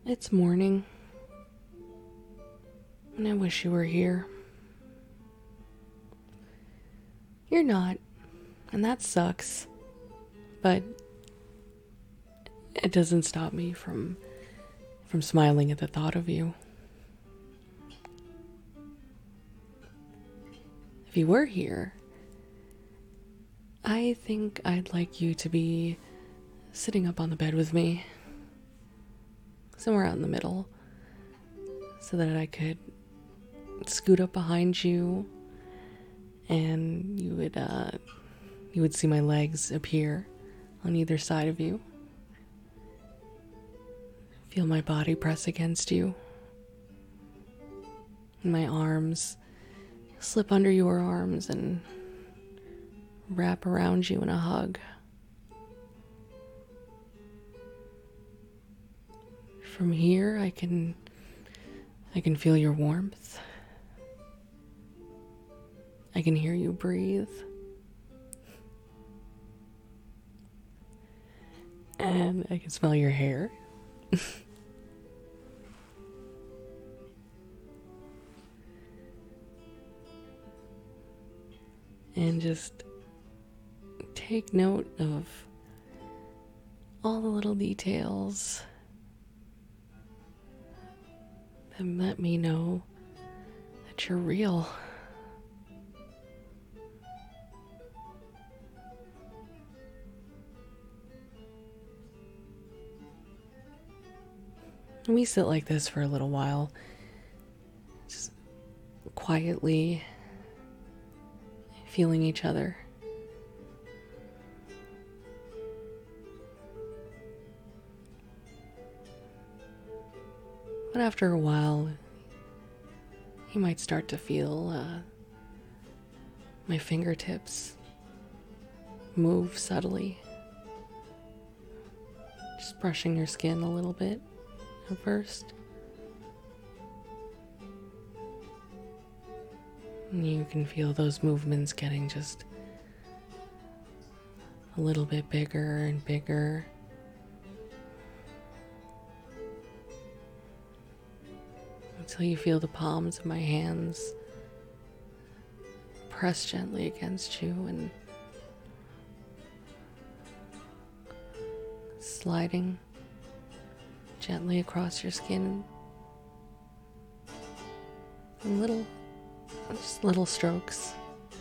It's morning, and I wish you were here. You're not, and that sucks, but it doesn't stop me from smiling at the thought of you. If you were here, I think I'd like you to be sitting up on the bed with me, somewhere out in the middle, so that I could scoot up behind you and you would see my legs appear on either side of you. Feel my body press against you, and my arms slip under your arms and wrap around you in a hug. From here, I can feel your warmth. I can hear you breathe. And I can smell your hair. And just take note of all the little details that let me know that you're real. And we sit like this for a little while, just quietly feeling each other. But after a while, you might start to feel my fingertips move subtly, just brushing your skin a little bit at first. And you can feel those movements getting just a little bit bigger and bigger. Until you feel the palms of my hands press gently against you and sliding gently across your skin. And just little strokes.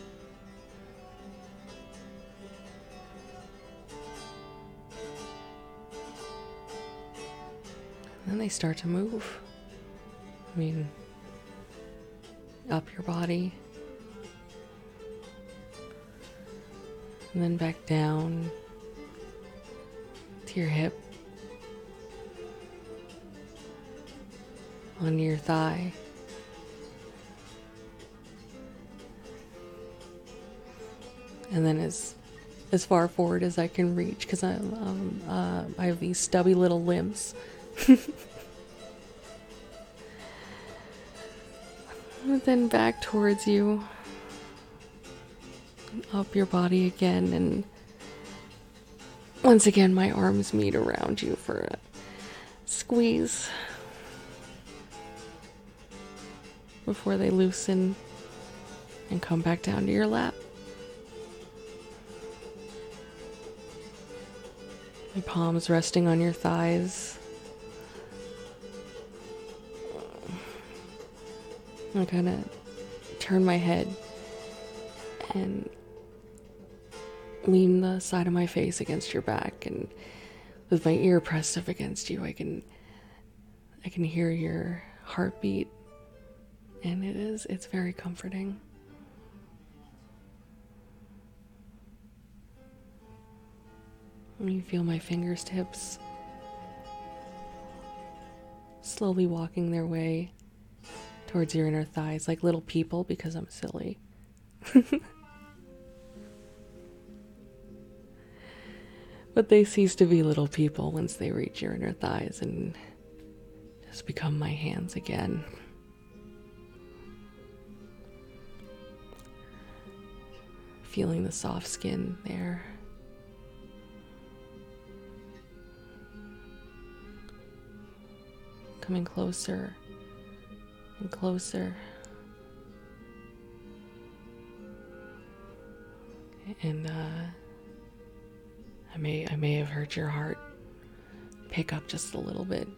And then they start to move. I mean, up your body, and then back down to your hip, on your thigh, and then as far forward as I can reach, because I have these stubby little limbs. And then back towards you, up your body again, and once again my arms meet around you for a squeeze before they loosen and come back down to your lap. My palms resting on your thighs. I kind of turn my head and lean the side of my face against your back, and with my ear pressed up against you, I can hear your heartbeat, and it's very comforting. And you feel my fingertips slowly walking their way towards your inner thighs like little people, because I'm silly. But they cease to be little people once they reach your inner thighs and just become my hands again. Feeling the soft skin there. coming closer and closer. And I may have heard your heart pick up just a little bit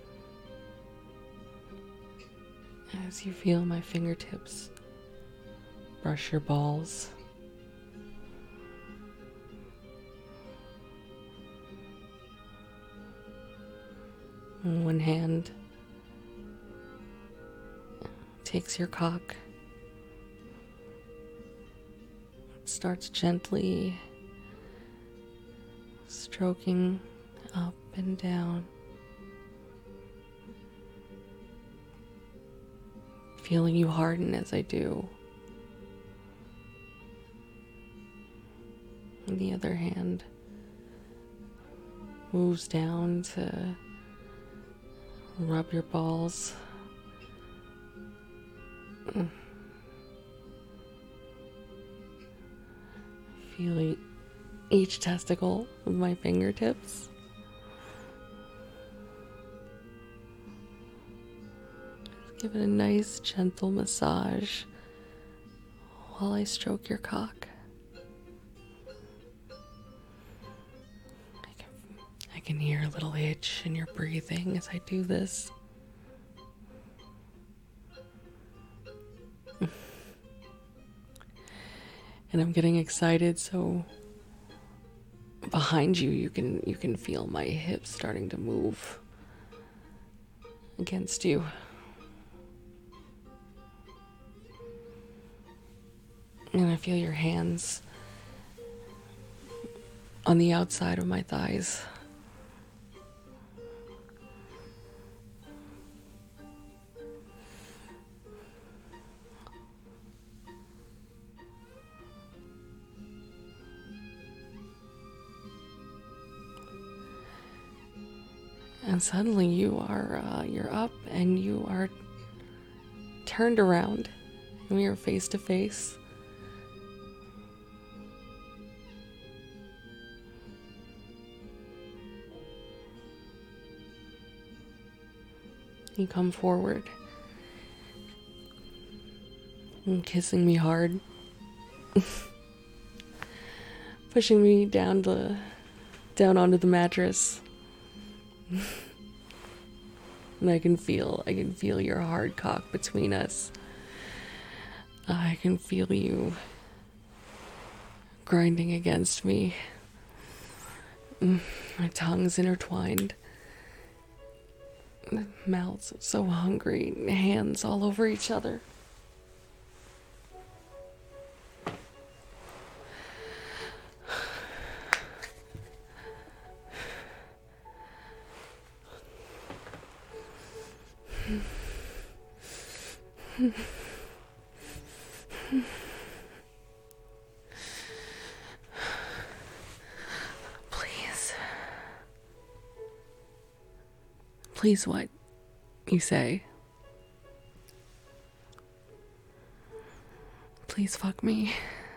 as you feel my fingertips brush your balls. And one hand takes your cock, starts gently stroking up and down, feeling you harden as I do. And the other hand moves down to rub your balls. Feeling each testicle with my fingertips. Give it a nice gentle massage while I stroke your cock. I can hear a little itch in your breathing as I do this. And I'm getting excited, so behind you, you can feel my hips starting to move against you. And I feel your hands on the outside of my thighs. And suddenly you're up and you are turned around and we are face to face. You come forward and kissing me hard, pushing me down onto the mattress. And I can feel your hard cock between us. I can feel you grinding against me. My tongue's intertwined. Mouths so hungry, hands all over each other. Please, what? You say? Please fuck me.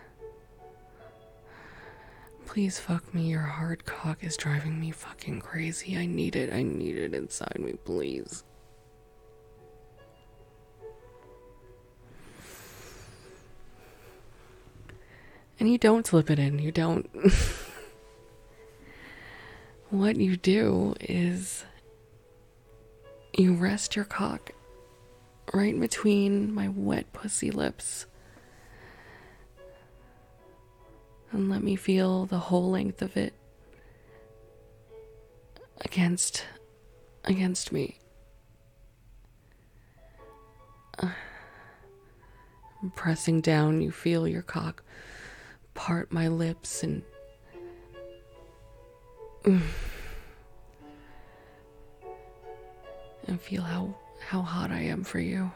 Please fuck me. Your hard cock is driving me fucking crazy. I need it inside me, please. And you don't slip it in. You don't. What you do is you rest your cock right between my wet pussy lips and let me feel the whole length of it against me. Pressing down, you feel your cock part my lips and feel how hot I am for you.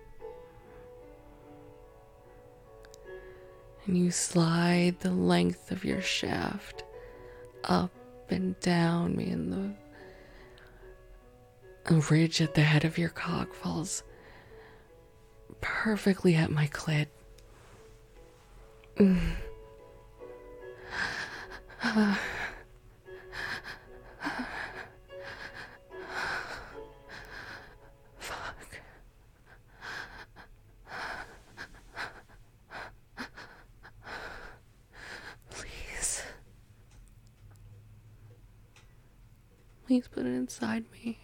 And you slide the length of your shaft up and down me, and the ridge at the head of your cock falls perfectly at my clit. Please put it inside me.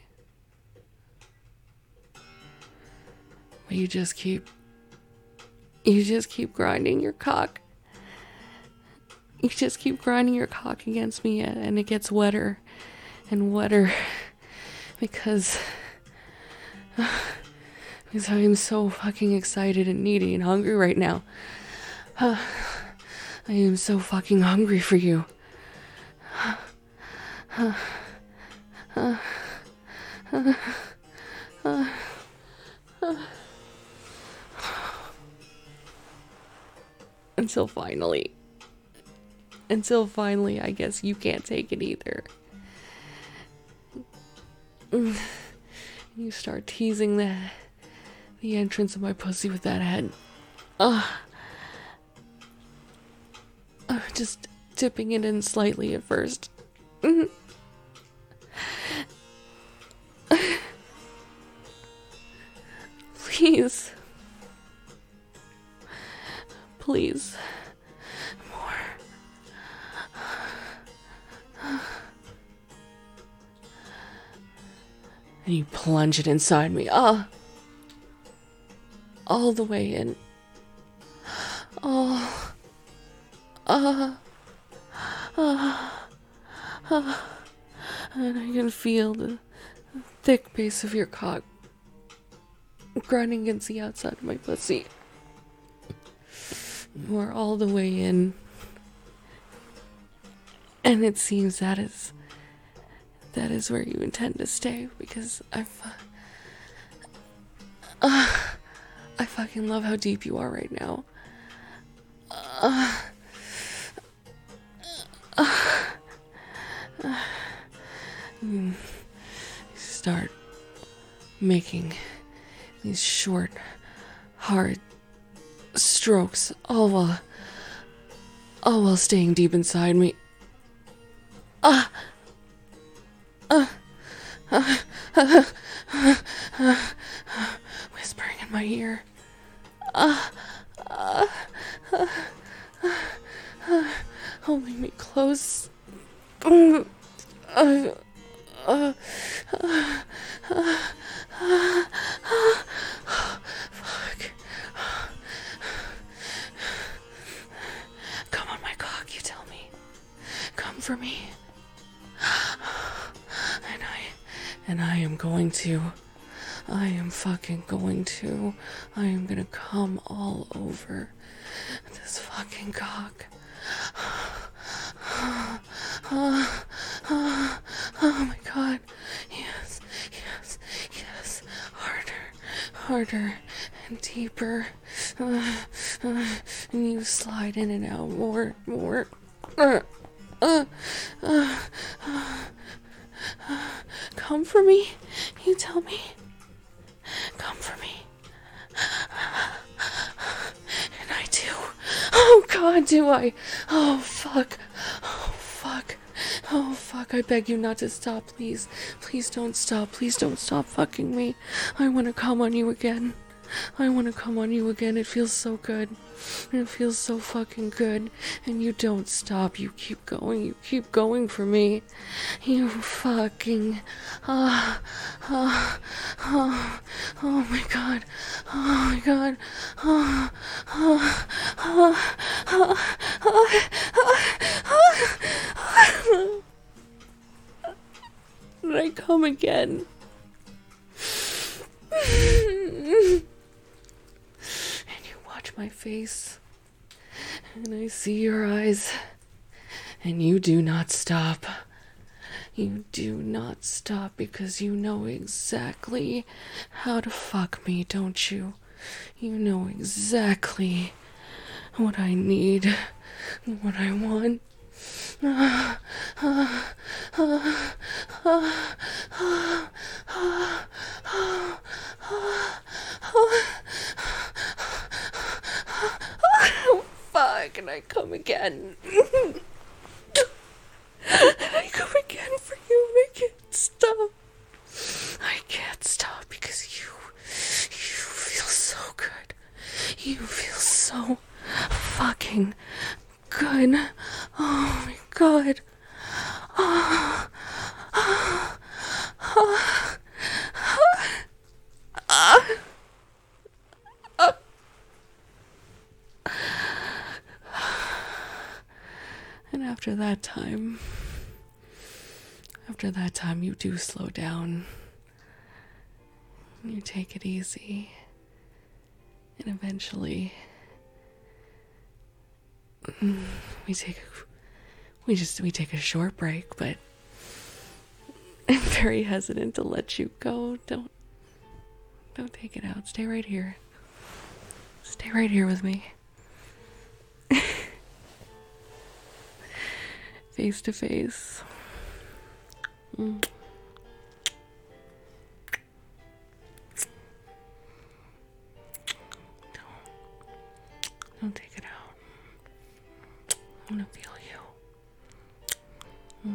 But you just keep grinding your cock. You just keep grinding your cock against me, and it gets wetter and wetter because I am so fucking excited and needy and hungry right now. I am so fucking hungry for you. Until finally, I guess you can't take it either. You start teasing the entrance of my pussy with that head. Just dipping it in slightly at first. Please. Please. More. And you plunge it inside me. All the way in. And I can feel the thick base of your cock grinding against the outside of my pussy. You are all the way in. And it seems that is where you intend to stay, because I fucking love how deep you are right now. You start making these short, hard strokes, all while staying deep inside me. Whispering in my ear. Holding me close. Fuck. Come on my cock, you tell me. Come for me. And I am going to. I am fucking going to. I am gonna come all over this fucking cock. Oh my god. Yes, yes, yes. Harder and deeper. And you slide in and out more. Come for me, you tell me. Come for me. And I do. Oh god, do I? Oh fuck. Oh fuck, I beg you not to stop, please. Please don't stop. Please don't stop fucking me. I want to come on you again. It feels so good. It feels so fucking good. And you don't stop. You keep going for me. You fucking... Oh my god. Did I come again? My face, and I see your eyes, and you do not stop. You do not stop because you know exactly how to fuck me, don't you? You know exactly what I need, what I want. Fuck, and I come again. I come again for you, and I can't stop. I can't stop because you feel so good. You feel so fucking good. Oh my god. And after that time, you do slow down. You take it easy. And eventually, we take a short break, but I'm very hesitant to let you go. Don't take it out. Stay right here. Stay right here with me. Face to face. Don't take it out. I want to feel you.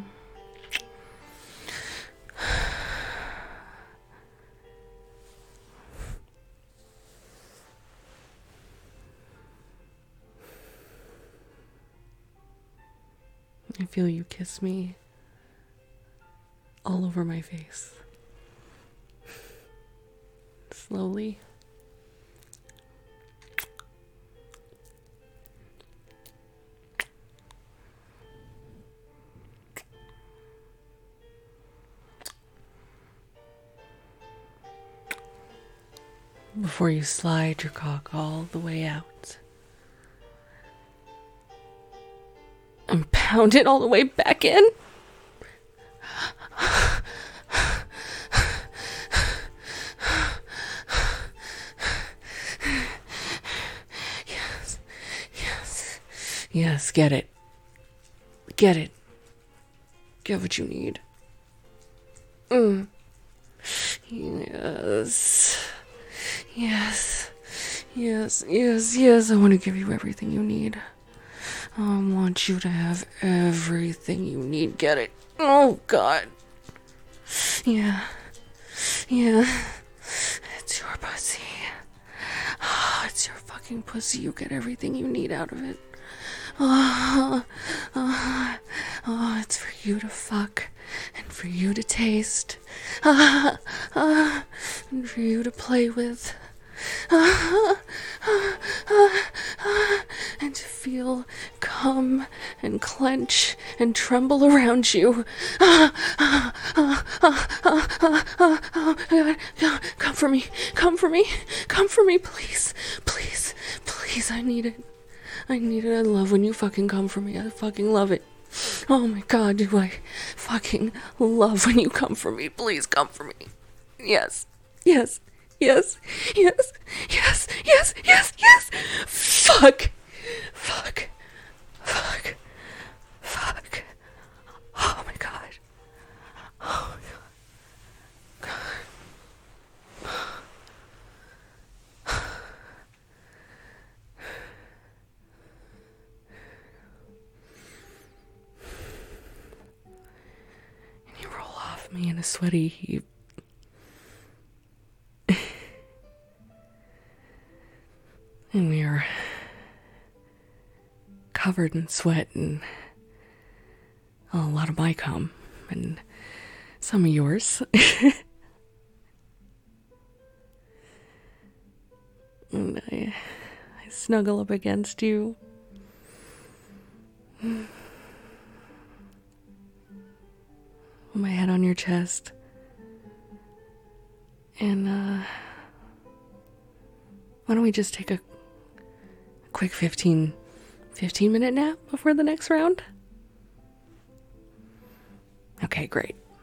I feel you kiss me all over my face. Slowly. Before you slide your cock all the way out. And pound it all the way back in. Yes. Yes. Yes, get it. Get it. Get what you need. Yes. Yes. Yes, yes, yes. I want to give you everything you need. I want you to have everything you need. Get it? Oh, God. Yeah. Yeah. It's your pussy. Oh, it's your fucking pussy. You get everything you need out of it. Oh, it's for you to fuck and for you to taste and for you to play with and to feel come and clench and tremble around you. Come for me, come for me, come for me, please, please, please, I need it. I need it. I love when you fucking come for me. I fucking love it. Oh my God, do I fucking love when you come for me. Please come for me. Yes. Yes. Yes. Yes. Yes. Yes. Yes. Yes. Fuck. Fuck. Fuck. Fuck. Oh my God. Oh my God. Me in a sweaty heap. And we are covered in sweat and a lot of my cum and some of yours. And I snuggle up against you. My head on your chest. And, why don't we just take a quick 15-minute nap before the next round? Okay, great.